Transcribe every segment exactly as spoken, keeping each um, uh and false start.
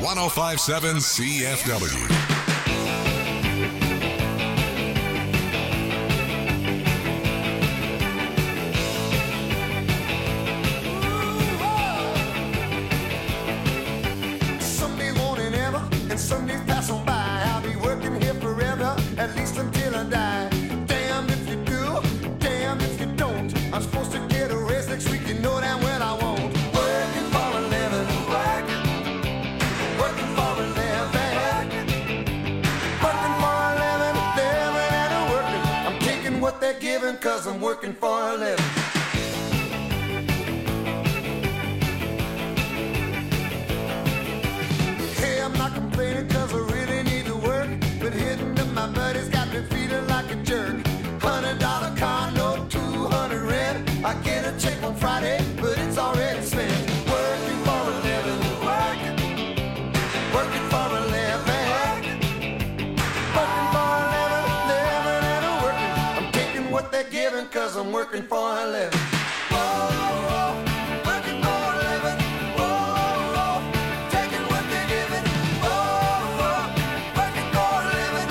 one oh five point seven C F W. Cause I'm working for a living. Hey, I'm not complaining cause I really need to work, but hitting up my buddies got me feeling like a jerk. Hundred dollar car note, two hundred rent. I get a check on Friday, but it's already spent. Working for a living, working, working for a living, working for a living, living and a working. I'm taking what they're giving cause I'm working for a living. Whoa, working for a living. Whoa, taking what they're giving. Whoa, working for a living.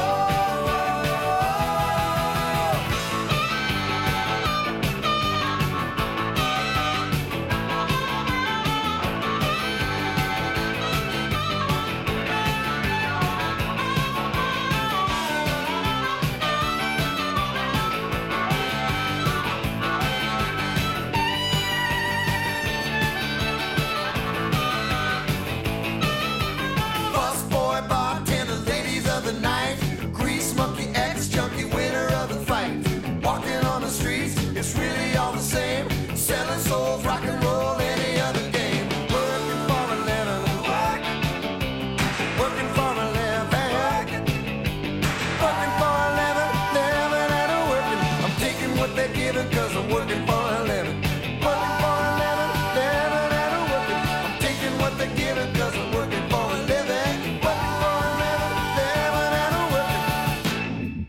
Cause I'm working for a living, working for a living, living and a working. I'm taking what they're giving cause I'm working for a living, working for a living, living and a working.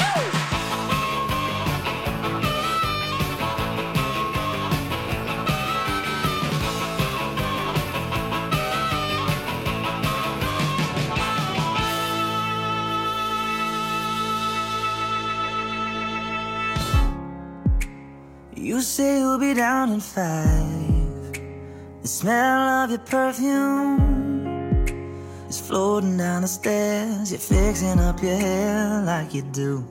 You say you'll be down in five. The smell of your perfume is floating down the stairs. You're fixing up your hair like you do.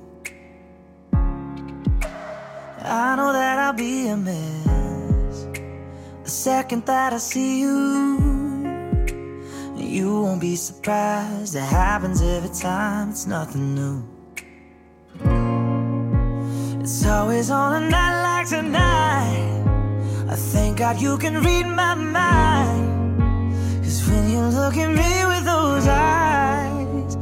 I know that I'll be a mess the second that I see you. You won't be surprised, it happens every time, it's nothing new. It's always on a night like tonight. I thank God you can read my mind. Cause when you look at me with those eyes,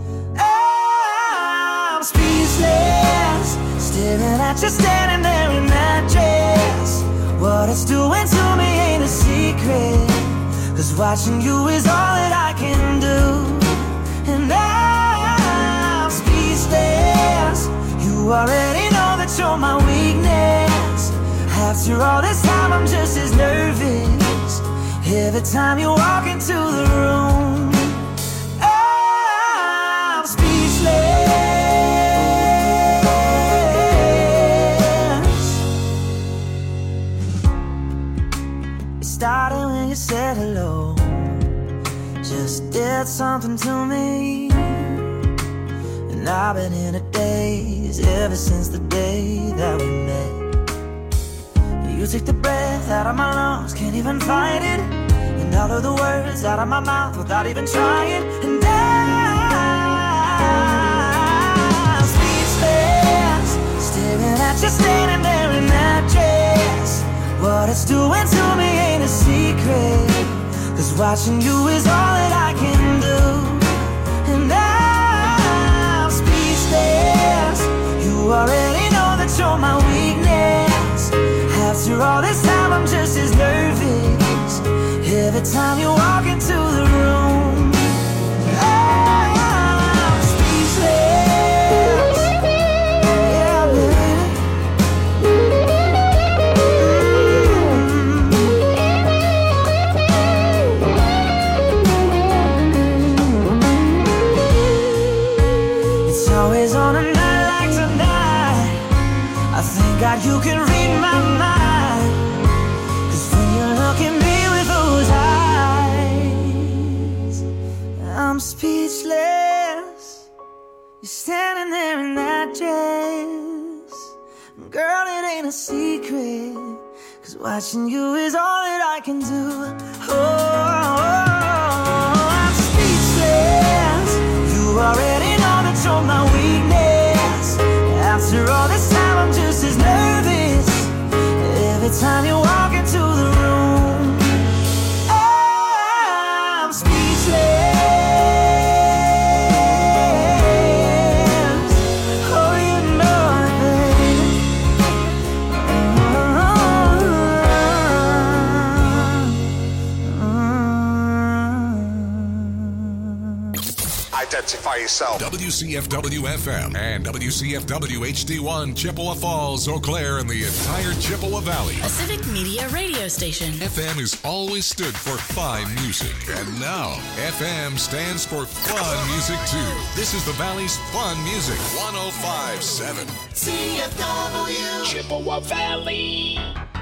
I'm speechless, staring at you standing there in that dress. What it's doing to me ain't a secret, cause watching you is all that I can do. And I'm speechless, you already know that you're my weakness. After all this time I'm just as nervous every time you walk into the room. I'm speechless. It started when you said hello, just did something to me. And I've been in a daze ever since the day that we met. You take the breath out of my lungs, can't even fight it. And all of the words out of my mouth without even trying. And I'm speechless, staring at you standing there in that dress. What it's doing to me ain't a secret, cause watching you is all that I can do. And I'm speechless, you already know that you're my weakness. After all this time I'm just as nervous every time you walk into the room. I'm speechless. Yeah, baby. Mm-hmm. is on a night like tonight. I thank God you can read my mind. Cause when you look at me with those eyes, I'm speechless. You're standing there in that dress. Girl, it ain't a secret. Cause watching you is all that I can do. Oh, I'm speechless. You already know that you're my weakness. After all this time, I'm just as nervous every time you walk into the room. I'm speechless. Oh, you know it, baby. Identify yourself. W C F W F M and W C F W H D one, Chippewa Falls, Eau Claire, and the entire Chippewa Valley. A civic media radio station. F M has always stood for fine music, and now F M stands for fun music too. This is the Valley's fun music. one oh five point seven C F W Chippewa Valley.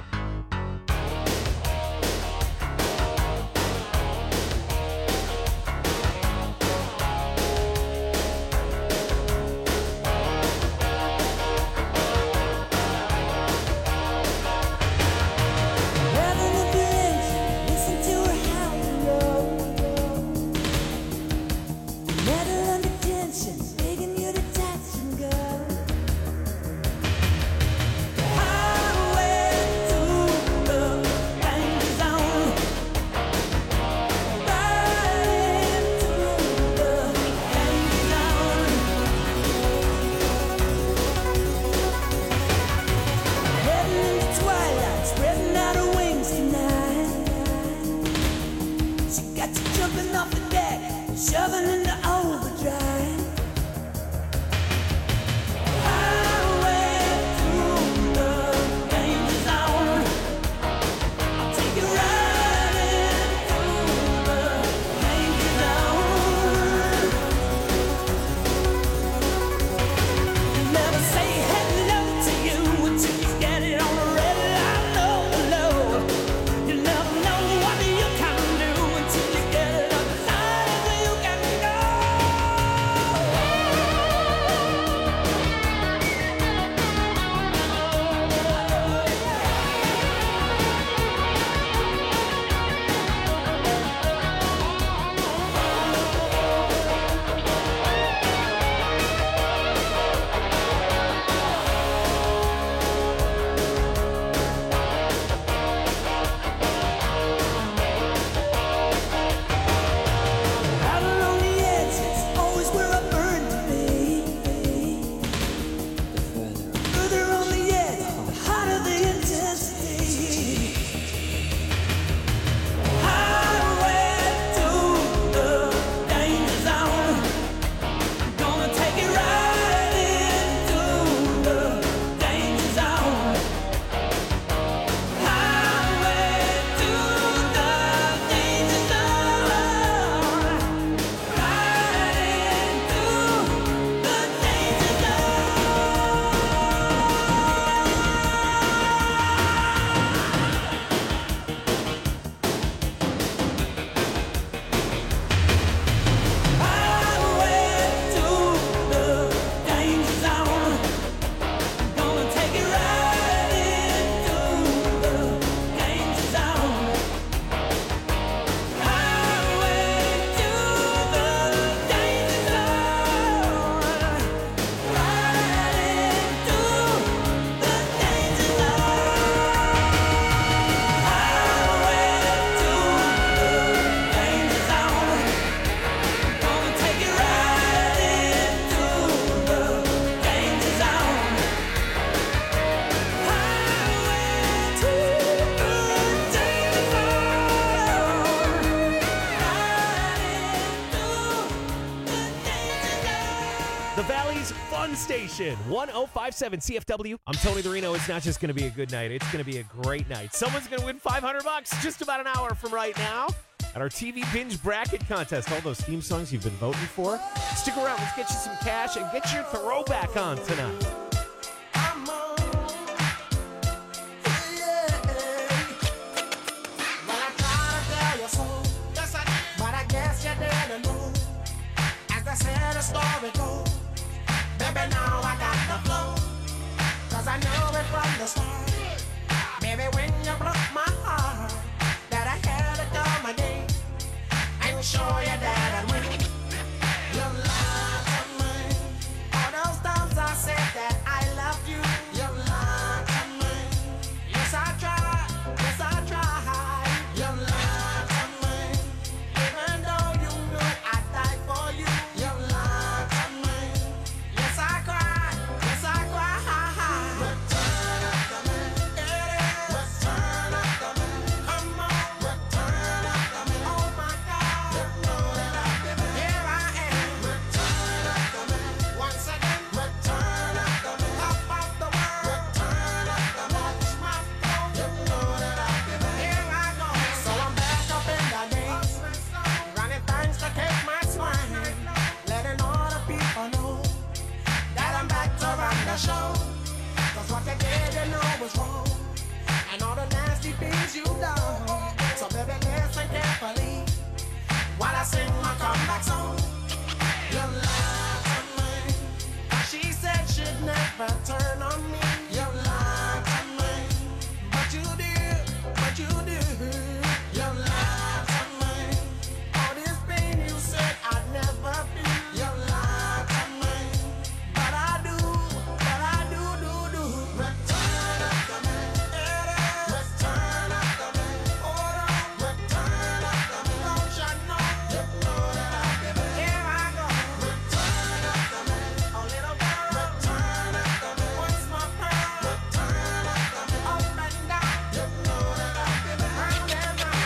Station one oh five point seven C F W. I'm Tony the Reno. It's not just going to be a good night. It's going to be a great night. Someone's going to win five hundred bucks just about an hour from right now. at our T V Binge Bracket Contest. All those theme songs you've been voting for. Stick around. Let's get you some cash and get your throwback on tonight. Story goes. Baby, now I got the flow, 'cause I know it from the start. Baby, when you broke my heart, that I had to come again and show you that I win. You lied to me. All those times I said that I loved you, you lied to me. Yes, I tried, yes, I tried. You lied to me. Even though you knew I'd die for you, you lied to me. Yes, I cried, yes, I cried. Return it to me. Return it to me. Come on, return it to me. Oh my God, you know that I did it. Here I am. Return it to me. Once again, return it to me. Top of the world. Return it to me. Watch my flow. You know that I did it. Here I go. So I'm back up in the game, running things to take my swing, letting all the people know that I'm back to run the show. 'Cause what you did, you know was wrong, and all the nasty things you done. So baby, listen carefully while I sing my comeback song. You lied to me. She said she'd never turn on me. You lied to me. But you did, but you did. You lied to me. All this pain you said I'd never feel. You lied to me. But I do, but I do, do, do. Return it to me. Return it to me. Hold on. Return it to me. Don't you know? You know that I did it. Here I go. Return it to me. Oh little girl. Return it to me. What's my pearl? Return it to me. Up and down. You know that I did it. Round and round.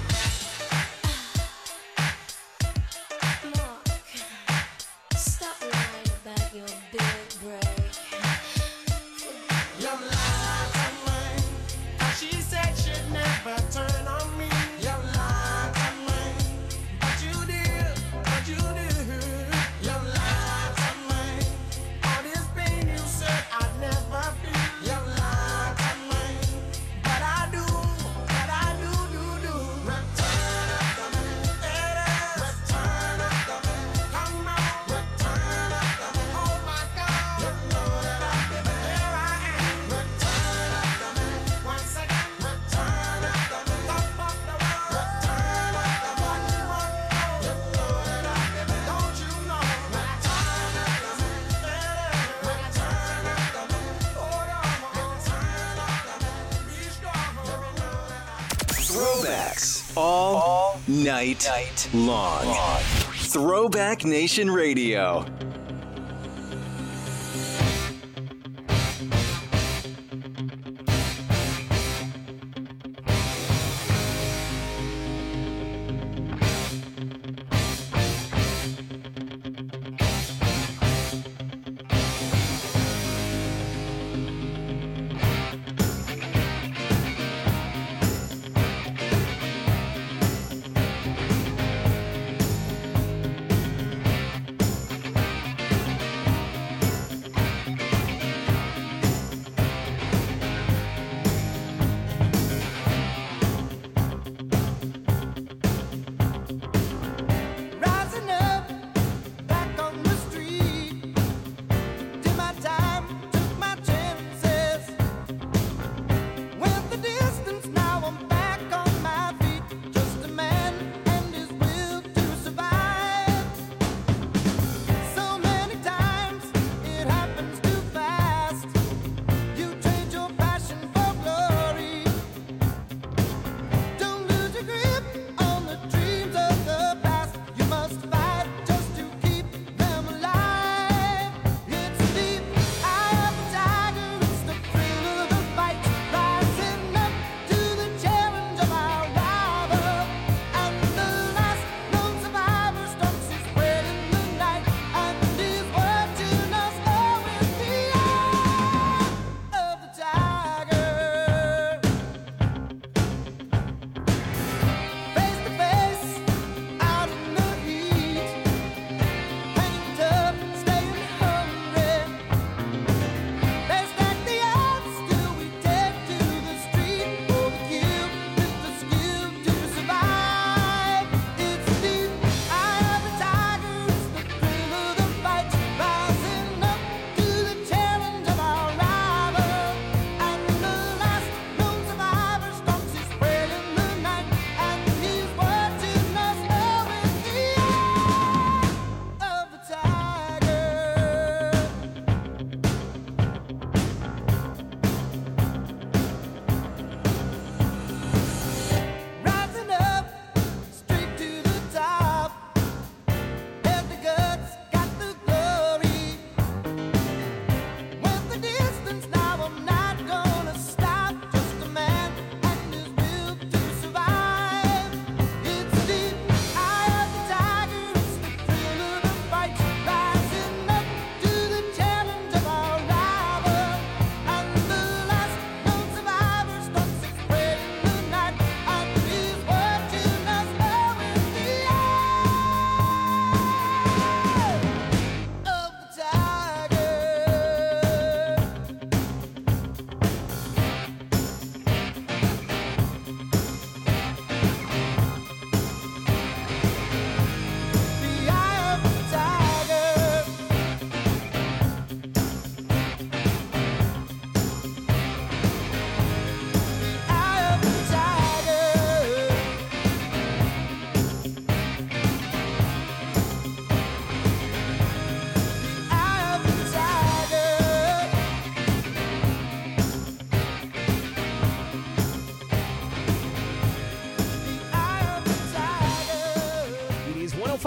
Look, stop lying about your big break. You lied to me. She said she'd never turn on me. You lied to me. But you did, but you did. You lied to me. All this pain you said I'd never feel. You lied to me. But I do, but I do, do, do. Return it to me. Return it to me. Come on, return it to me. Oh my God, you know that I did it. Here I am. Return it to me. Once again, return it to me. Top of the world. Return it to me. Watch my flow. You know that I did it. Don't you know? Return it to me. Return it to me. Hold on. Return it to me. Be strong. You know that I Throwbacks all, night, long. Throwback Nation Radio.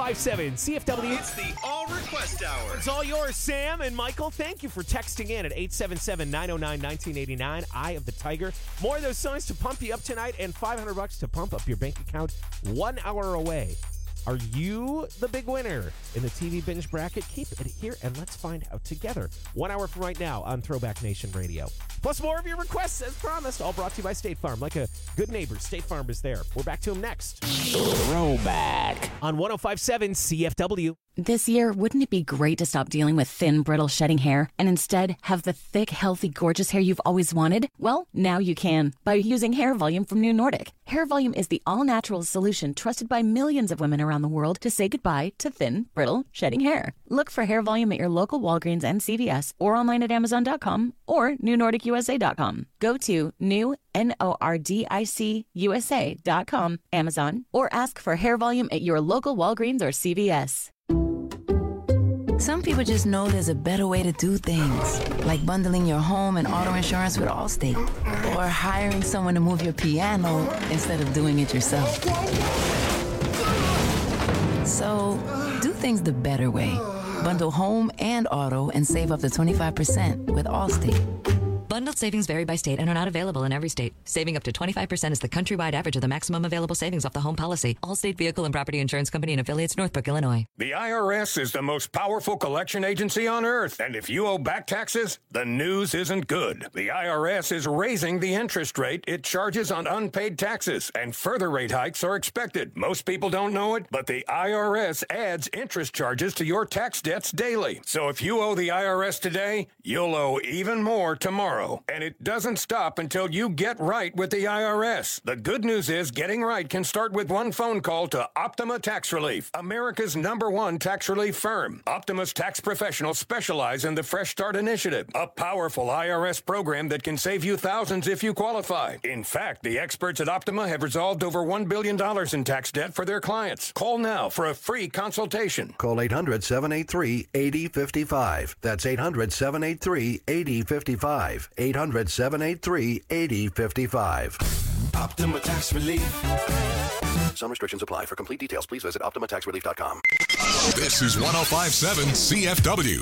five seven C F W. It's the All Request Hour. It's all yours, Sam and Michael. Thank you for texting in at eight seven seven, nine oh nine, one nine eight nine. Eye of the Tiger. More of those songs to pump you up tonight, and five hundred bucks to pump up your bank account one hour away. Are you the big winner in the T V binge bracket? Keep it here and let's find out together. One hour from right now on Throwback Nation Radio. Plus more of your requests as promised. All brought to you by State Farm. Like a good neighbor, State Farm is there. We're back to him next. Throwback. On one oh five point seven C F W. This year, wouldn't it be great to stop dealing with thin, brittle, shedding hair and instead have the thick, healthy, gorgeous hair you've always wanted? Well, now you can by using Hair Volume from New Nordic. Hair Volume is the all-natural solution trusted by millions of women around the world to say goodbye to thin, brittle, shedding hair. Look for Hair Volume at your local Walgreens and C V S or online at amazon dot com or new nordic u s a dot com. Go to new N O R D I C U S A dot com, Amazon, or ask for Hair Volume at your local Walgreens or C V S. Some people just know there's a better way to do things, like bundling your home and auto insurance with Allstate, or hiring someone to move your piano instead of doing it yourself. So, do things the better way. Bundle home and auto and save up to twenty-five percent with Allstate. Bundled savings vary by state and are not available in every state. Saving up to twenty-five percent is the countrywide average of the maximum available savings off the home policy. Allstate Vehicle and Property Insurance Company and affiliates, Northbrook, Illinois. The I R S is the most powerful collection agency on earth. And if you owe back taxes, the news isn't good. The I R S is raising the interest rate it charges on unpaid taxes, and further rate hikes are expected. Most people don't know it, but the I R S adds interest charges to your tax debts daily. So if you owe the I R S today, you'll owe even more tomorrow. And it doesn't stop until you get right with the I R S. The good news is getting right can start with one phone call to Optima Tax Relief, America's number one tax relief firm. Optima's tax professionals specialize in the Fresh Start Initiative, a powerful I R S program that can save you thousands if you qualify. In fact, the experts at Optima have resolved over one billion dollars in tax debt for their clients. Call now for a free consultation. Call eight hundred, seven eight three, eight zero five five. That's eight hundred, seven eight three, eight zero five five. eight hundred, seven eight three, eight zero five five. Optima Tax Relief. Some restrictions apply. For complete details, please visit optima tax relief dot com. This is one oh five point seven C F W.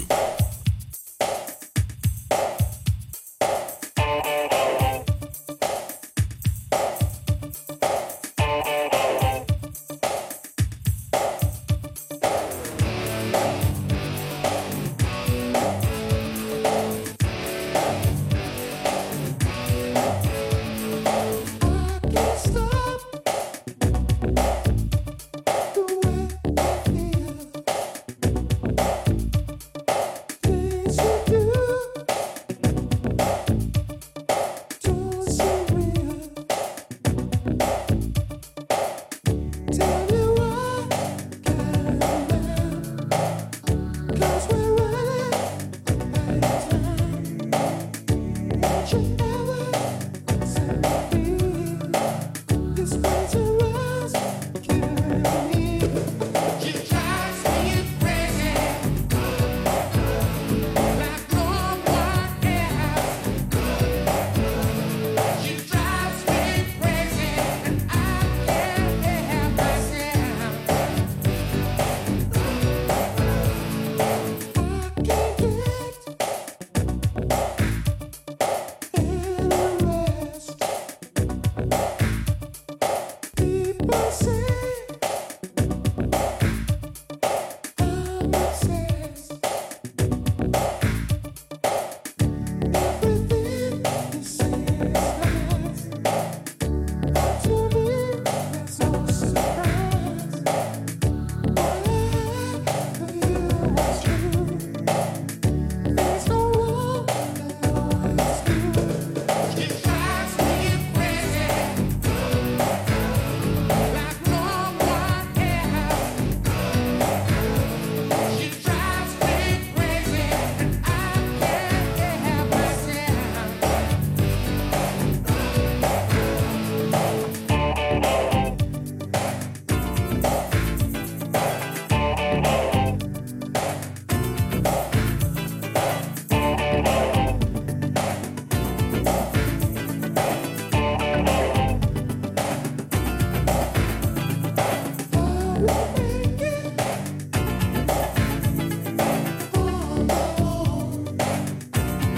Stop.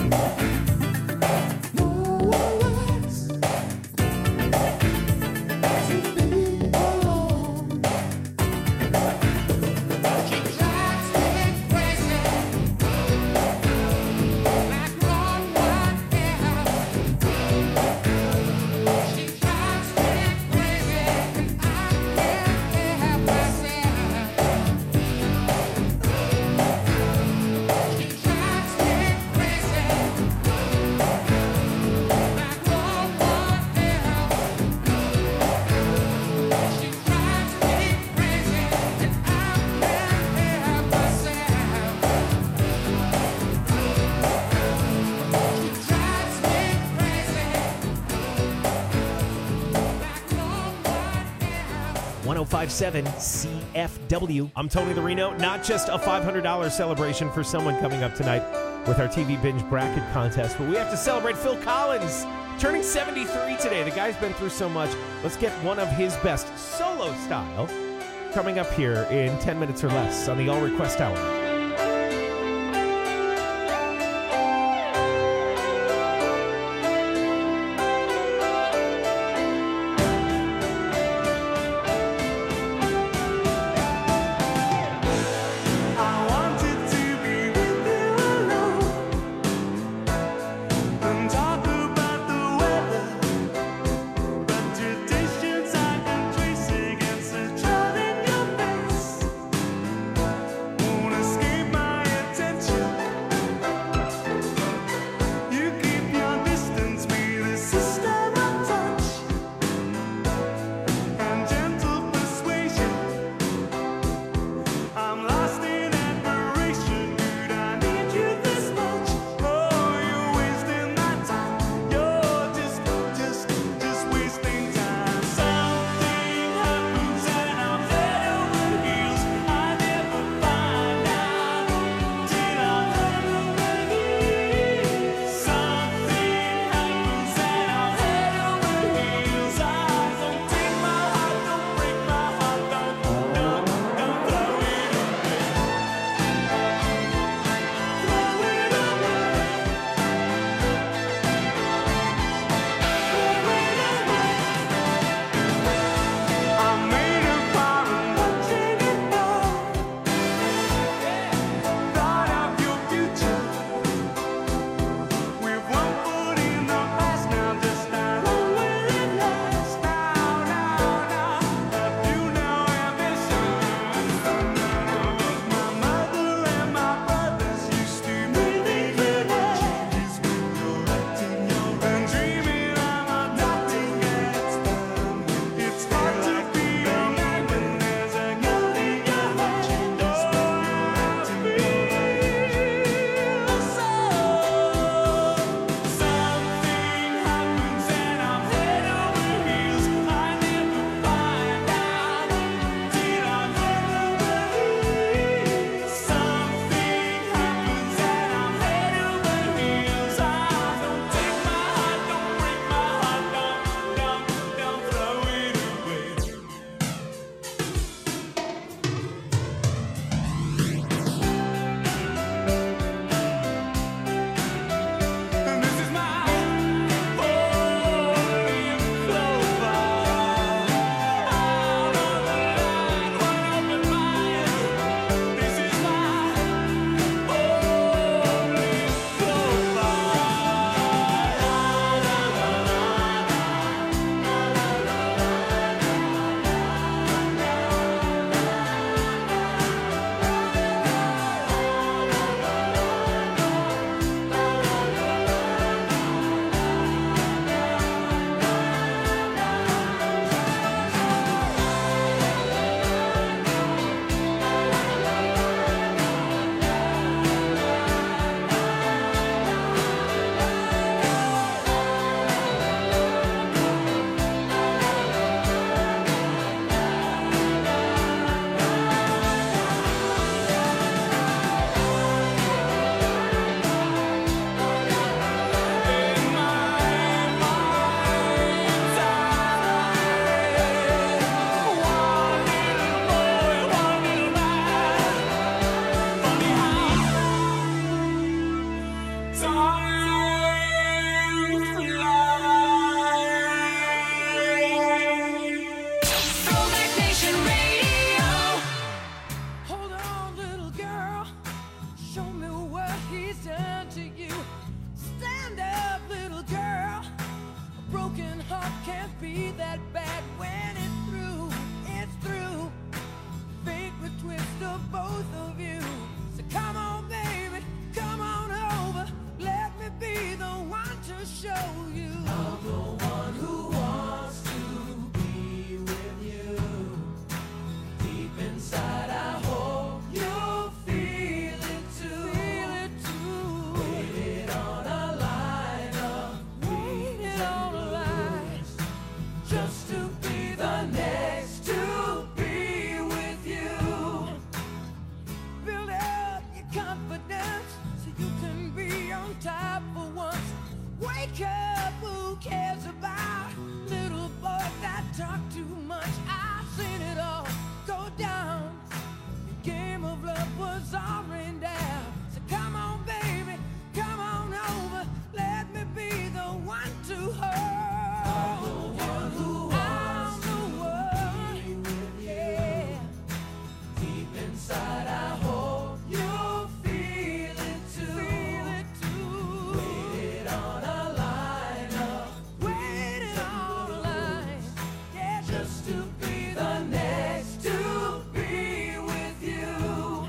one oh five point seven C F W. I'm Tony the Reno. Not just a five hundred dollars celebration for someone coming up tonight with our T V Binge Bracket Contest, but we have to celebrate Phil Collins, turning seventy-three today. The guy's been through so much. Let's get one of his best solo style coming up here in ten minutes or less on the All Request Hour. Time love can't be that bad when it's through, it's through. Fate would twist of both of you. So come on, baby, come on over. Let me be the one to show you. I'm the one who wants to be with you. Deep inside, I hope you'll feel it too. Feel it too. Waited on a line of waited on a line just to be the next to be with you. Build up your confidence so you can be on top for once. Wake up, who cares about little boys that talk too much? I've seen it all go down. The game of love was all rained down. So come on, baby, come on over. Let me be the one to hold. I'm the one who wants to be with you. Deep inside, I hope you'll feel it too. Feel it too. Waited on a line of waited on a line, yeah, just to be the next to be with you.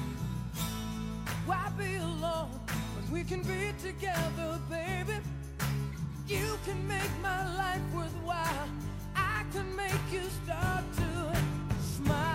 Why be alone when we can be together, baby? You can make my life worthwhile. I can make you start to smile.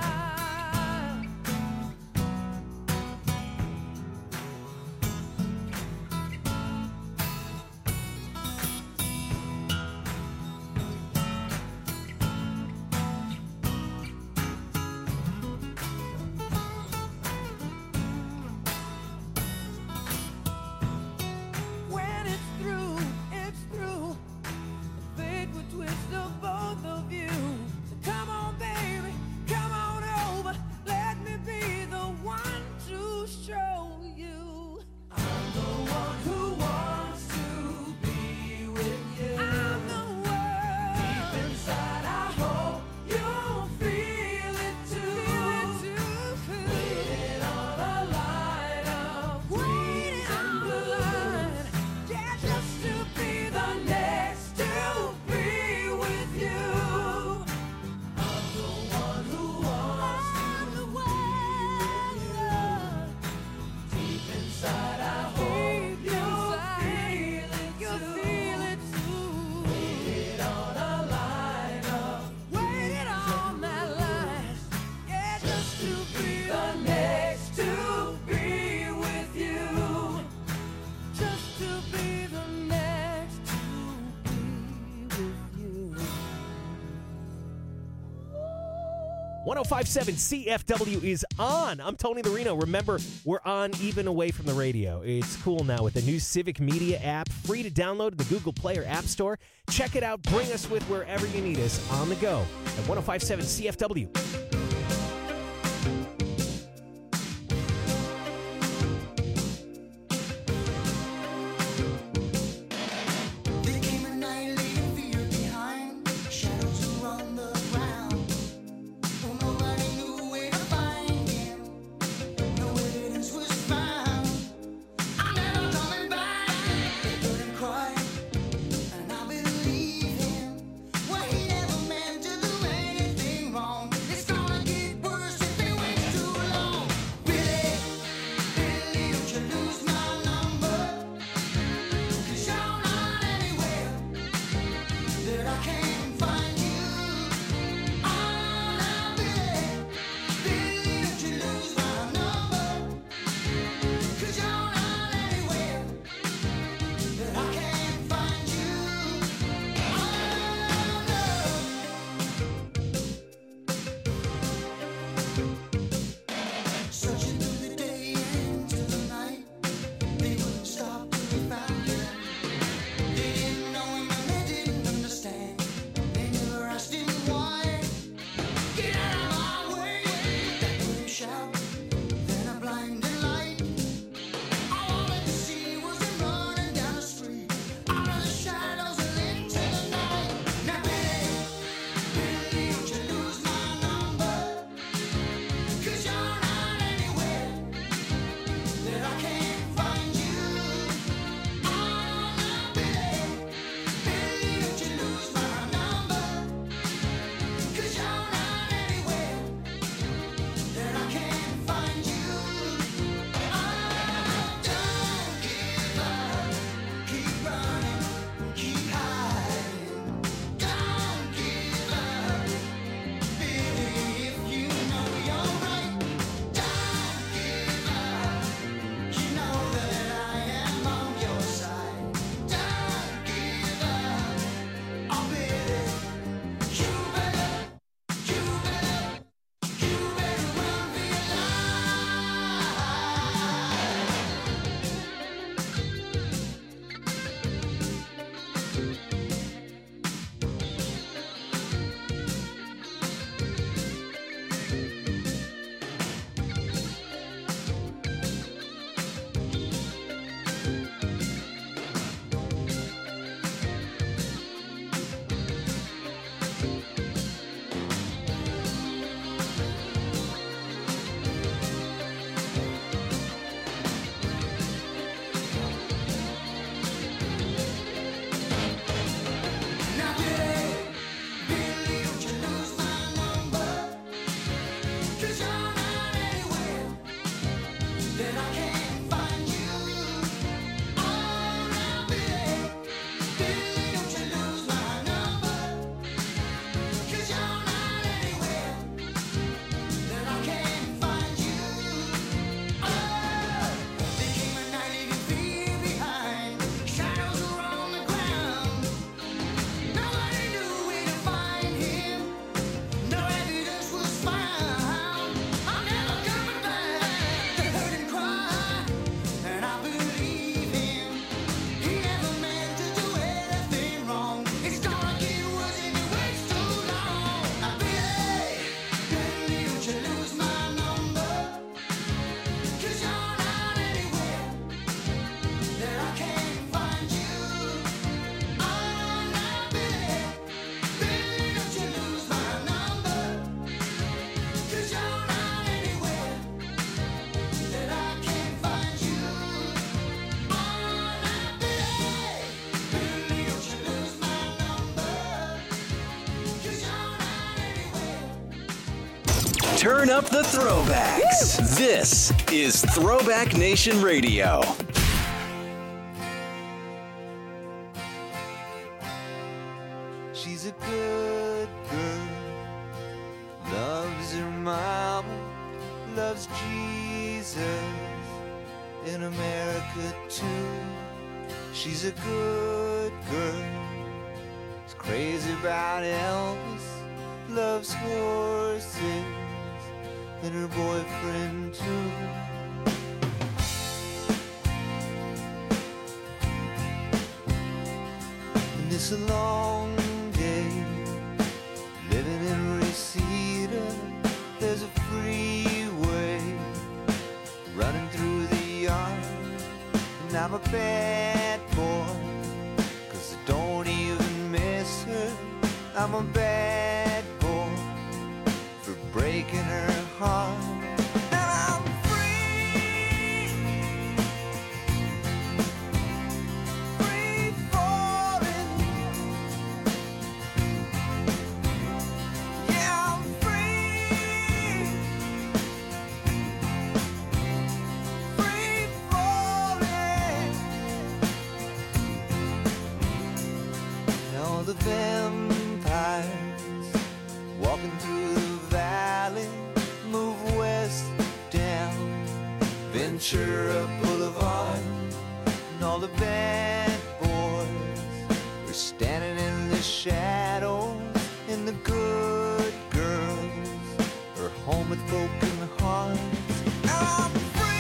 When it's through, it's through. The fate would twist of both of you. So come on, baby, come on over. Let me be the one to show you. I'm the one who wants to be with you. I'm the one. Deep inside, I hope you'll feel it too. Feel it too. Waiting on a line of waiting on the line. Yeah, just to be the next to be with you. I'm the one who wants to be with you. Deep inside, I hope you'll feel it too. Feel it too. Waited on a line of waited on that line. Yeah, just to be the next to be with you. Just to be the next to be with you. one oh five point seven C F W is on. I'm Tony Lorino. Remember, we're on even away from the radio. It's cool now with the new Civic Media app, free to download in the Google Play or App Store. Check it out. Bring us with wherever you need us on the go at one oh five point seven C F W. There came a night leaving fear behind, shadows around the ground. Oh, nobody knew where to find him. No evidence was found. I'm never coming back. They heard him cry, and I believe him. Well, he never meant to do anything wrong. It's gonna Turn up the throwbacks. Woo! This is Throwback Nation Radio. She's a good girl, loves her mama, loves Jesus, in America too. She's a good girl, is crazy about Elvis, loves horses, and her boyfriend too. And it's a long day living in Reseda. There's a freeway running through the yard, and I'm a bad boy, 'cause I don't even miss her. I'm a bad boy for breaking her heart. The vampires walking through the valley move west down Ventura Boulevard, and all the bad boys are standing in the shadows, and the good girls are home with broken hearts. I'm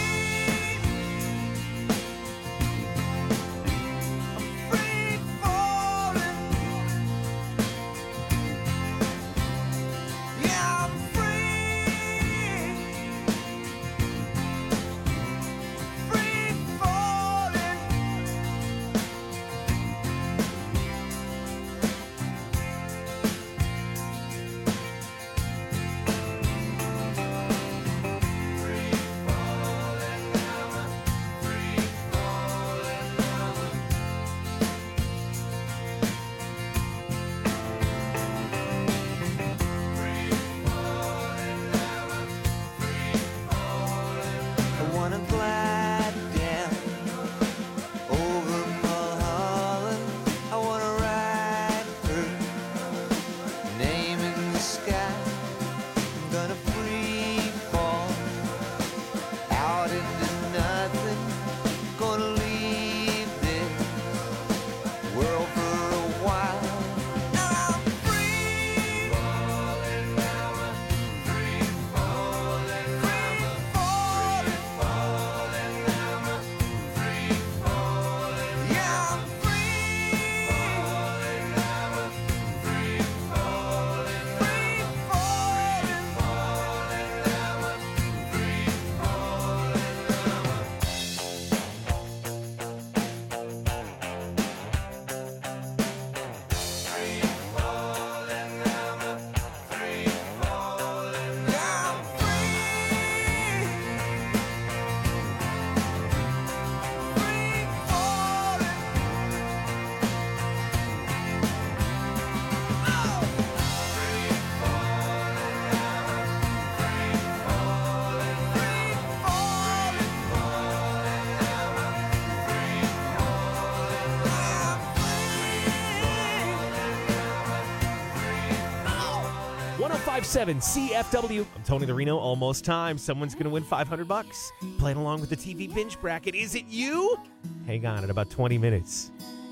one oh five point seven C F W. I'm Tony the Reno. Almost time. Someone's going to win five hundred bucks. Playing along with the T V binge bracket. Is it you? Hang on in about twenty minutes.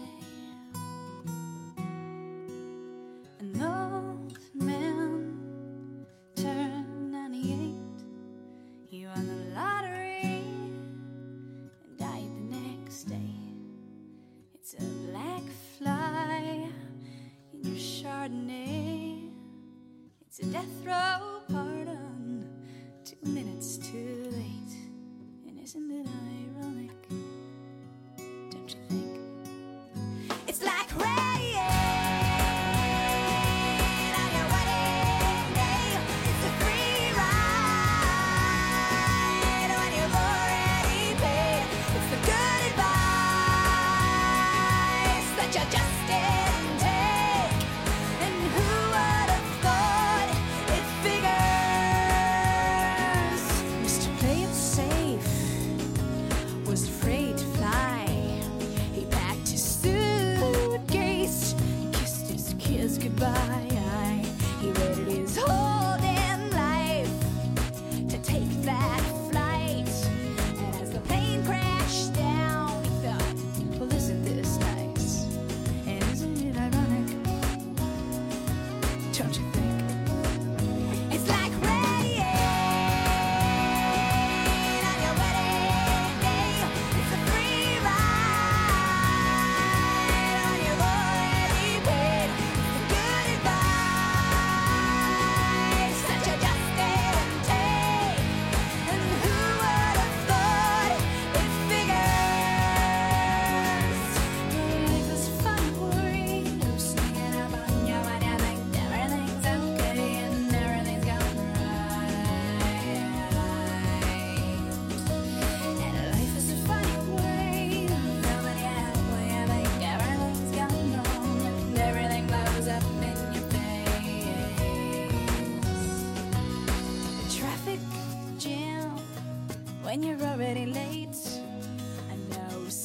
An old man turned ninety-eight. He won the lottery and died the next day. It's a black fly in your Chardonnay. It's a death row pardon, two minutes too late. And isn't it ironic? Don't you think? It's like rain on your wedding day. It's a free ride when you've already paid. It's the good advice that you just didn't take. And who would have thought it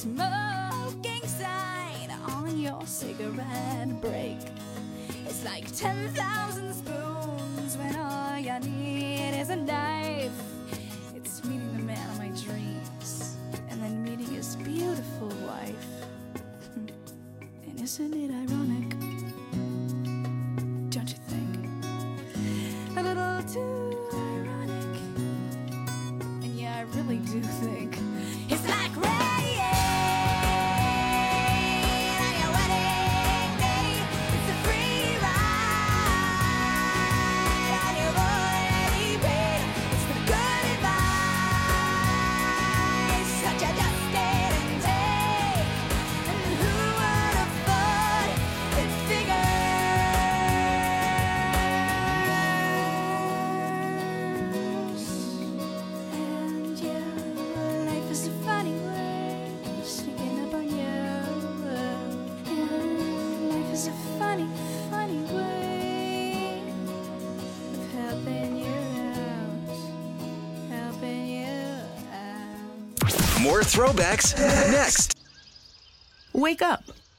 smoking sign on your cigarette break. It's like ten thousand spoons when all you need is a knife. It's meeting the man of my dreams and then meeting his beautiful wife. And isn't it ironic? Don't you think? A little too ironic. And yeah, I really do think it's like rain. More throwbacks next. Wake up.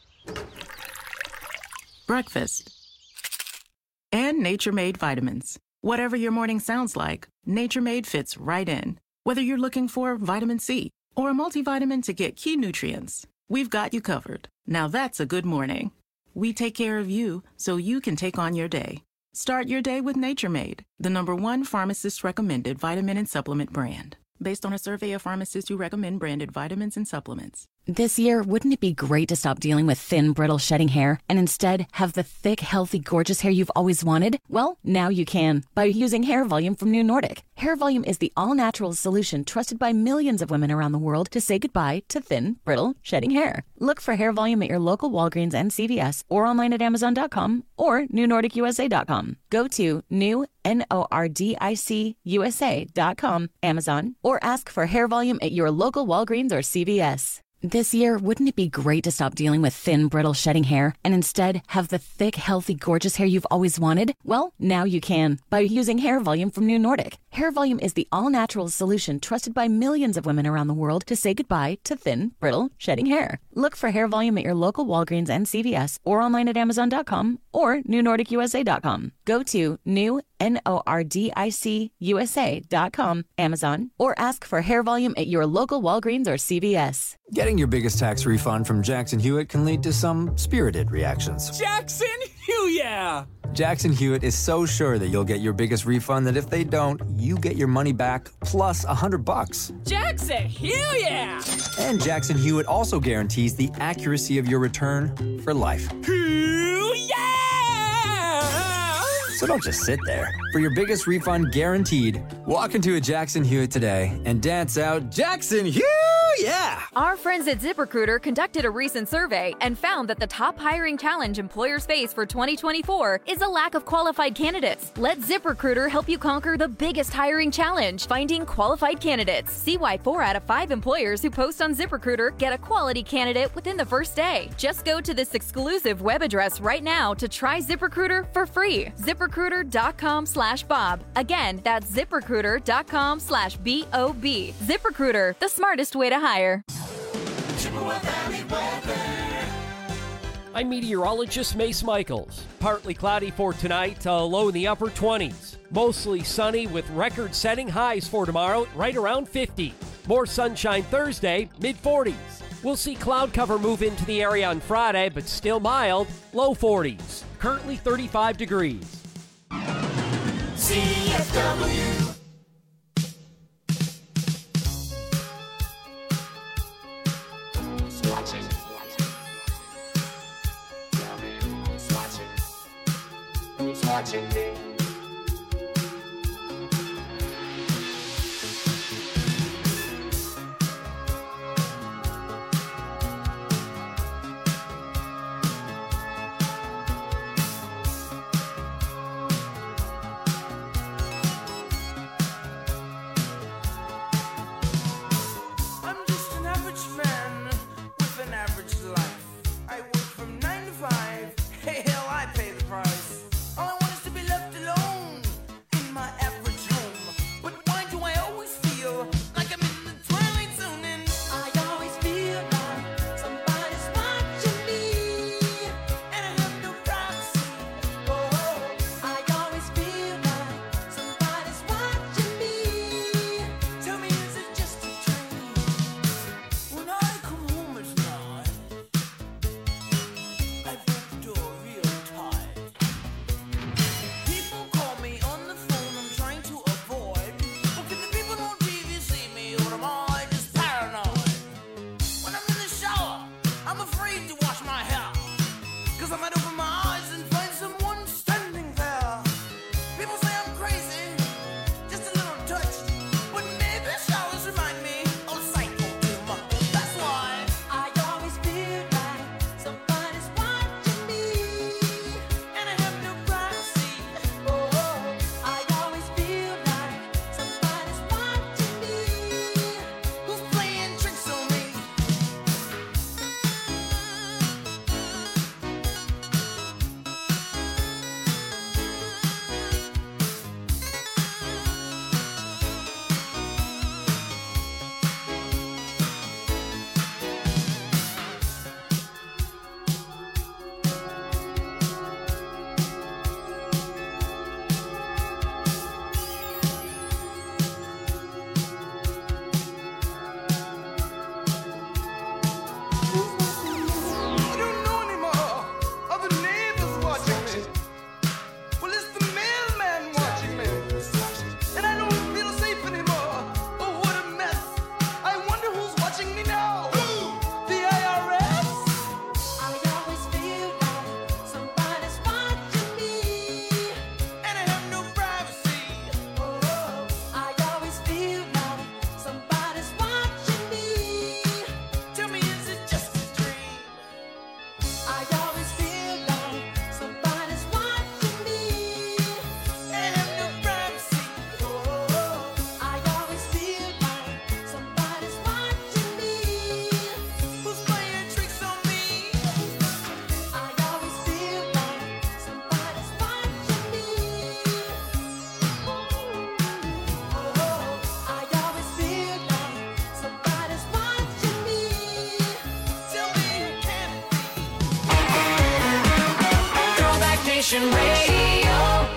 Breakfast. And Nature Made vitamins. Whatever your morning sounds like, Nature Made fits right in. Whether you're looking for vitamin C or a multivitamin to get key nutrients, we've got you covered. Now that's a good morning. We take care of you so you can take on your day. Start your day with Nature Made, the number one pharmacist-recommended vitamin and supplement brand. Based on a survey of pharmacists who recommend branded vitamins and supplements. This year, wouldn't it be great to stop dealing with thin, brittle, shedding hair and instead have the thick, healthy, gorgeous hair you've always wanted? Well, now you can by using Hair Volume from New Nordic. Hair Volume is the all-natural solution trusted by millions of women around the world to say goodbye to thin, brittle, shedding hair. Look for Hair Volume at your local Walgreens and C V S or online at amazon dot com or new nordic u s a dot com. Go to new N O R D I C U S A dot com, Amazon, or ask for Hair Volume at your local Walgreens or C V S. This year, wouldn't it be great to stop dealing with thin, brittle, shedding hair and instead have the thick, healthy, gorgeous hair you've always wanted? Well, now you can by using Hair Volume from New Nordic. Hair Volume is the all-natural solution trusted by millions of women around the world to say goodbye to thin, brittle, shedding hair. Look for Hair Volume at your local Walgreens and C V S or online at amazon dot com or new nordic u s a dot com. Go to new N O R D I C U S A dot com, Amazon, or ask for Hair Volume at your local Walgreens or C V S. Getting your biggest tax refund from Jackson Hewitt can lead to some spirited reactions. Jackson Hewitt! Jackson Hewitt is so sure that you'll get your biggest refund that if they don't, you get your money back plus a hundred bucks. Jackson Hewitt! And Jackson Hewitt also guarantees the accuracy of your return for life. Hewitt! So don't just sit there. For your biggest refund guaranteed, walk into a Jackson Hewitt today and dance out Jackson Hewitt! Yeah! Our friends at ZipRecruiter conducted a recent survey and found that the top hiring challenge employers face for twenty twenty-four is a lack of qualified candidates. Let ZipRecruiter help you conquer the biggest hiring challenge, finding qualified candidates. See why four out of five employers who post on ZipRecruiter get a quality candidate within the first day. Just go to this exclusive web address right now to try ZipRecruiter for free. ZipRecruiter.com slash Bob. Again, that's ZipRecruiter.com slash B O B. ZipRecruiter, the smartest way to hire. I'm meteorologist Mace Michaels. Partly cloudy for tonight, uh, low in the upper twenties. Mostly sunny with record-setting highs for tomorrow, right around fifty. More sunshine Thursday, mid forties. We'll see cloud cover move into the area on Friday, but still mild, low forties. Currently thirty-five degrees. C F W. Watching me. I'm just an average man with an average life. I work from nine to five. Hey, hell, I pay the price. All I want is to be loved Nation Radio.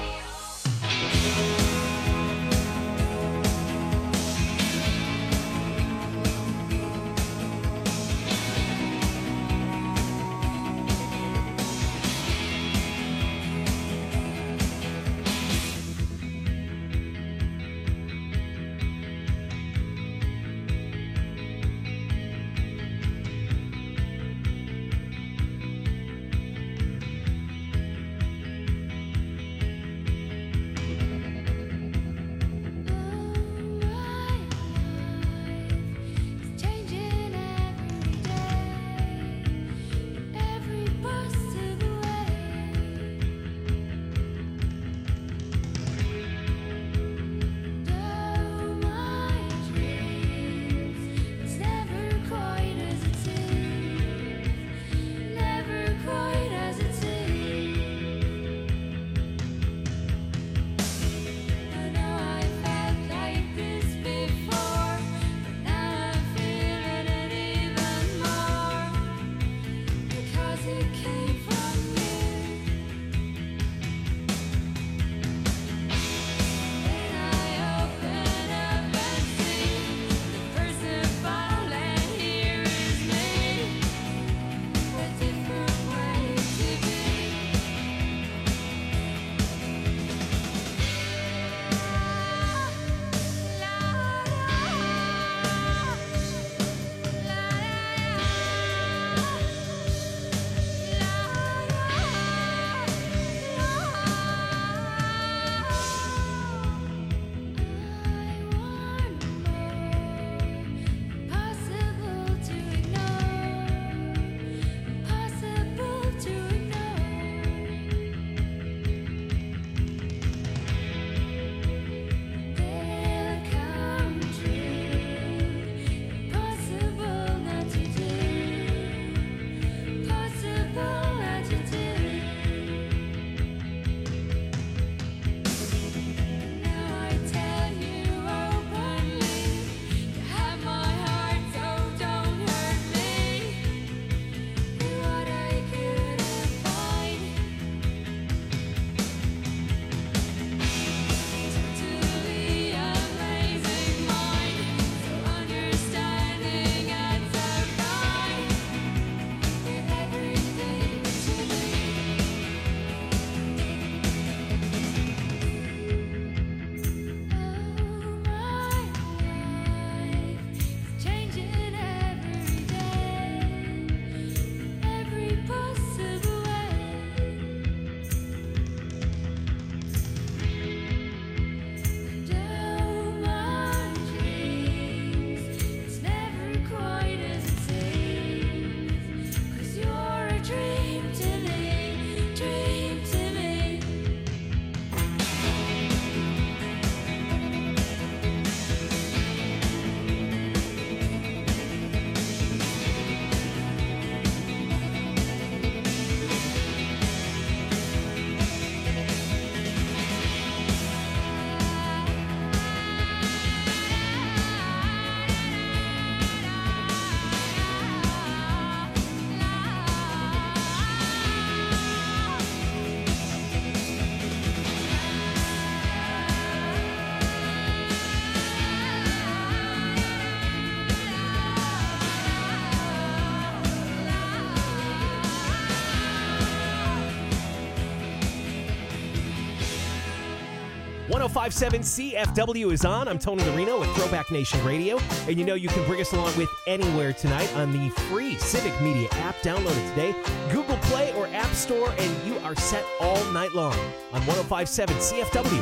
one oh five point seven C F W is on. I'm Tony Marino with Throwback Nation Radio. And you know you can bring us along with Anywhere tonight on the free Civic Media app. Download it today. Google Play or App Store, and you are set all night long on one oh five point seven C F W.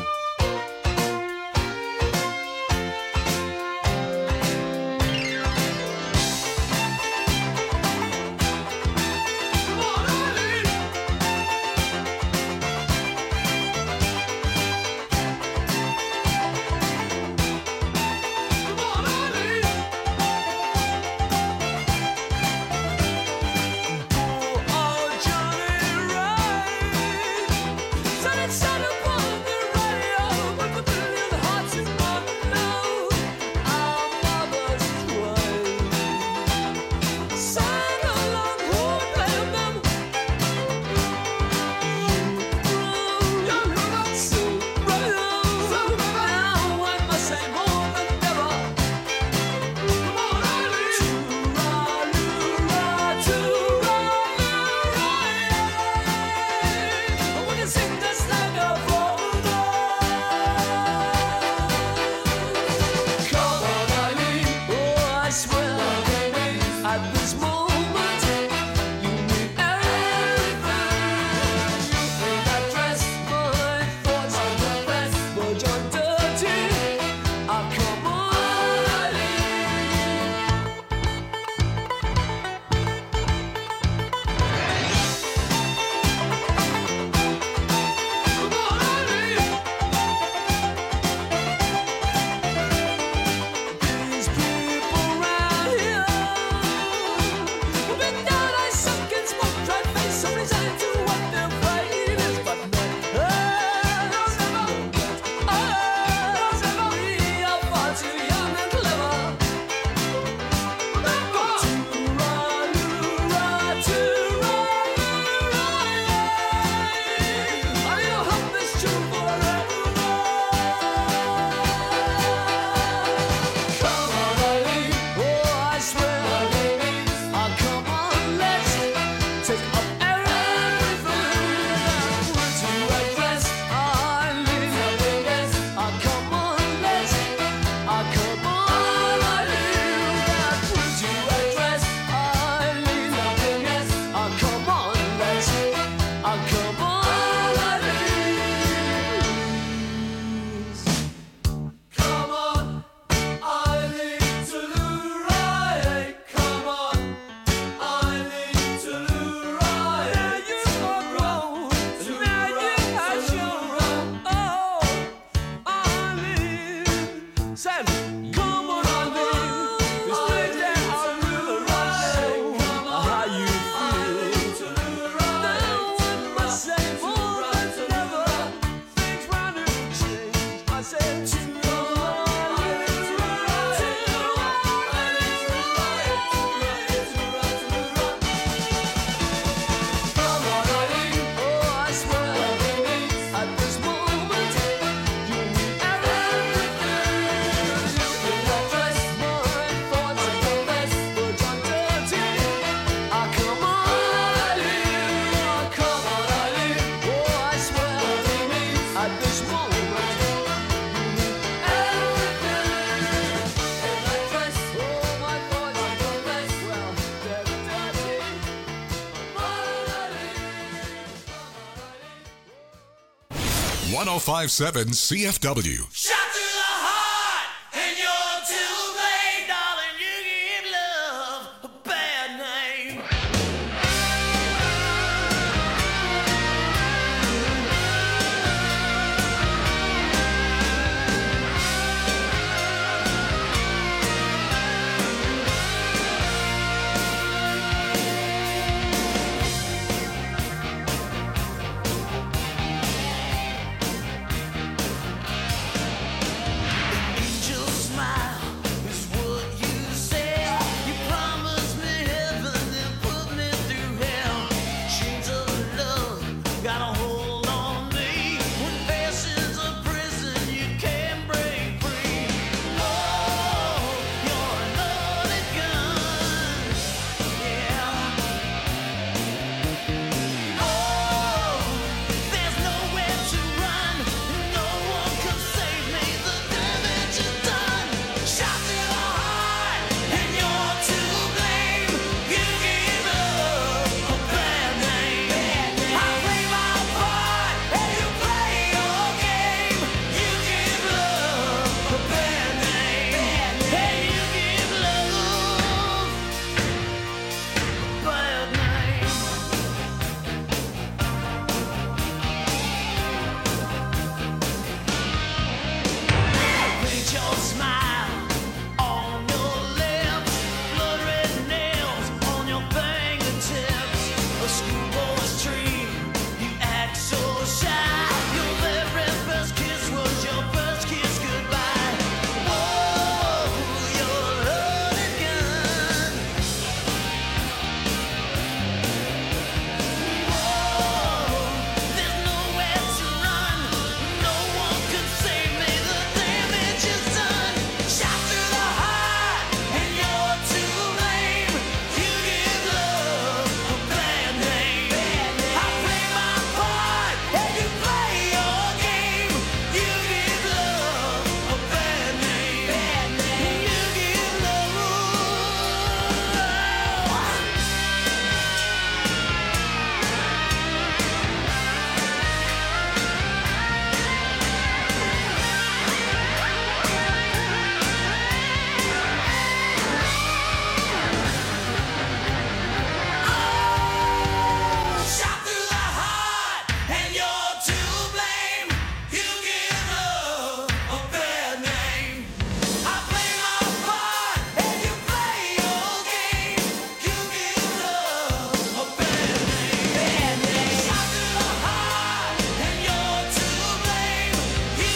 Son, it's son of one, the radio. one oh five point seven C F W. Show